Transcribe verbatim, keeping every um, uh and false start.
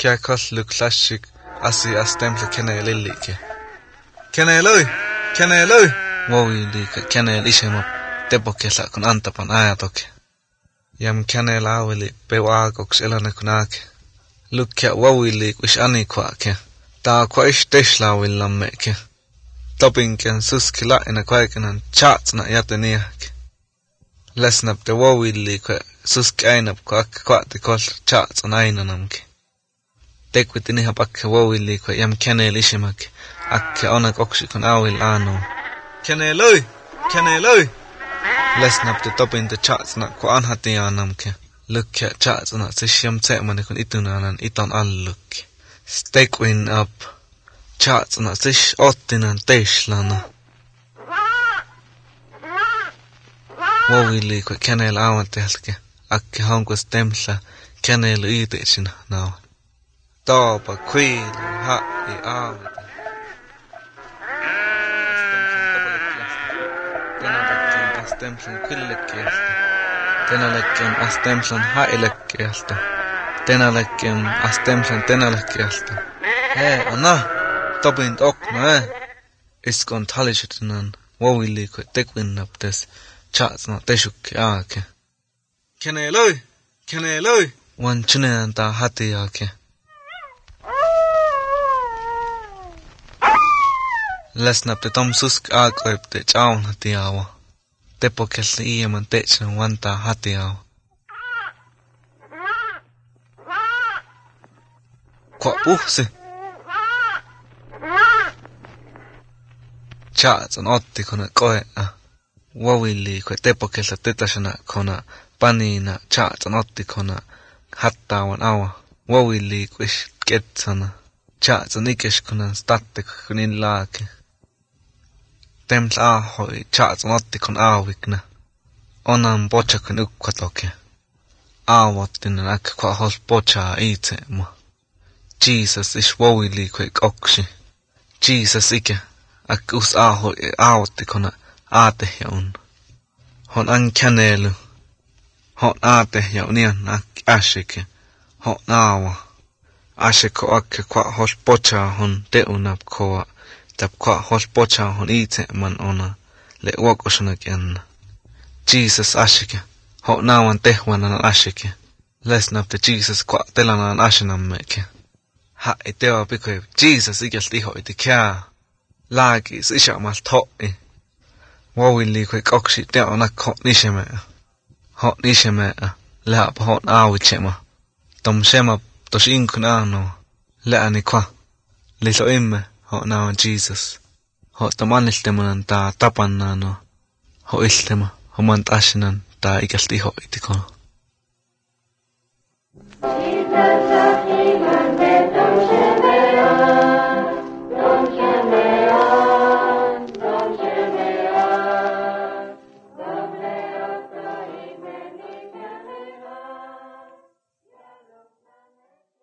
Kia kolluk lashik asi astemple kenelillike. Keneloi, keneloi. Wawilike kenel ishemop tepokela kun antapan ajatoke. Jam kenel awili pewaakoks elane kunake. Lukkia wawilik wish anikwake. Taa kwa ish teshlawillammeke. Topinken suskila ina kwaikenan chatsna yateniake. Lesnap te wawilik susk ainap kwak kwati kol chatsna ainanamke. Tekwitini hapakke wawilik jam kenel ishemake. Akke onak oksikon awil ano. Keneloi, keneloi. Lesnap te topin te chatsna kwa anhatianamke. Lukkia chatsna sishyam tsemane kun itunanan iton allukki. Stekwin up. Chatsna sish ottinan teishlana. Wawili kwa kenel awantelke. Akke hanko stemla kenel iitechina nao. Topa kwiilu ha'i aawit. Astemslan kyllekieltä. Tenalekken astemslan hailekkieltä. Tenalekken astemslan tenalekieltä. Hei, anna. Topint okna, eh. Iskon talisitunan wawiliiko tekwinnaptes chatsna tesukki aake. Keneloi, keneloi. Wan chunean taa hatiaake. Lesnapte tom susk aakoipte chaun hatiaawa. Tepokelle ieman teetsen vantaa hatiaawa. Kwa puhsi. Chaatson otti kona koea. Wawili kwe tepokelle tetasena kona panina chaatson otti kona hattaawan awa. Wawili kwe ketsana. Chaatson ikes kona statte kunin laake. Teml ahoi chaatson otti kon aavikna. Onan pocha kun ukkatoke. Aavottinen akka kwa hos pochaa itseema. Jesus is wawili kwe oksi. Jesus ike. Akka us ahoi aavotti kona aatehja on. Hon an känelu. Hon aatehja on ian akki ashike. Hon aawa. Ashiko akka kwa hos pochaa hon teunap koa. Tap kwa hos pocha hon ite man ona le uokosunak yanna. Jesus ashike. Ho naawan tehwanan ashike. Lesnap te Jesus kwa telanan ashinammeke. Ha itewa pikoe Jesus ikelt iho iti kyaa. Laagis ishaamalt hoi. Wawili kwe koksi teonak ho nishemea. Ho nishemea. Leapa hon aawitsema. Tom shema tos inkun aano. Leani kwa. Lilo imme. Ho naawan Jesus. Ho tamaniltemanan taa tapannano. Ho iltema. Ho mant asinan taa ikelt iho itikono. Jesus.